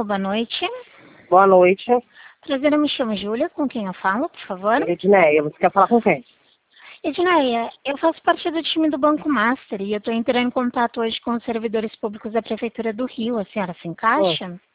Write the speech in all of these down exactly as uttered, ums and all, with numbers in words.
boa noite. Boa noite. Prazer, eu me chamo Júlia, com quem eu falo, por favor? Edneia, você quer falar com quem? Edneia, eu faço parte do time do Banco Master e eu estou entrando em contato hoje com os servidores públicos da Prefeitura do Rio. A senhora se encaixa? Hum.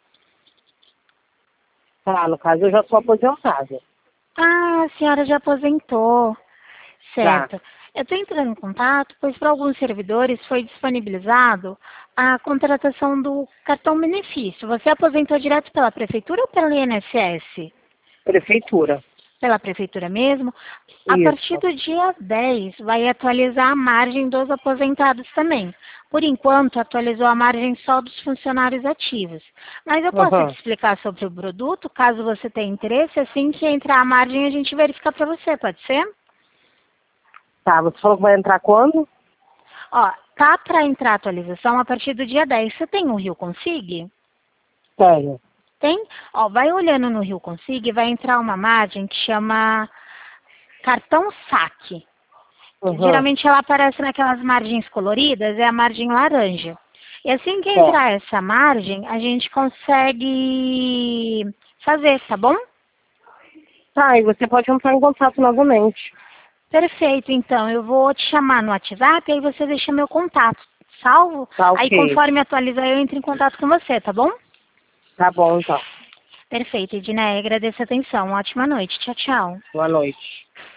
Tá, no caso eu já sou aposentada. Ah, a senhora já aposentou. Já. Certo. Eu estou entrando em contato, pois para alguns servidores foi disponibilizado a contratação do cartão benefício. Você aposentou direto pela Prefeitura ou pelo I N S S? Prefeitura. Pela Prefeitura mesmo? A Isso. partir do dia dez vai atualizar a margem dos aposentados também. Por enquanto, atualizou a margem só dos funcionários ativos. Mas eu posso Uhum. te explicar sobre o produto, caso você tenha interesse, assim que entrar a margem a gente verifica para você, pode ser? Tá, você falou que vai entrar quando? Ó, tá para entrar a atualização a partir do dia dez. Você tem o Rio Consig? Tenho. Tem? Ó, vai olhando no Rio Consig e vai entrar uma margem que chama cartão saque. Uhum. Geralmente ela aparece naquelas margens coloridas, é a margem laranja. E assim que entrar É. essa margem, a gente consegue fazer, tá bom? Tá, e você pode entrar em contato novamente. Perfeito, então eu vou te chamar no WhatsApp e aí você deixa meu contato, salvo? Tá, Aí ok. conforme atualizar eu entro em contato com você, tá bom? Tá bom, então. Perfeito, Edneia, agradeço a atenção. Ótima noite. Tchau, tchau. Boa noite.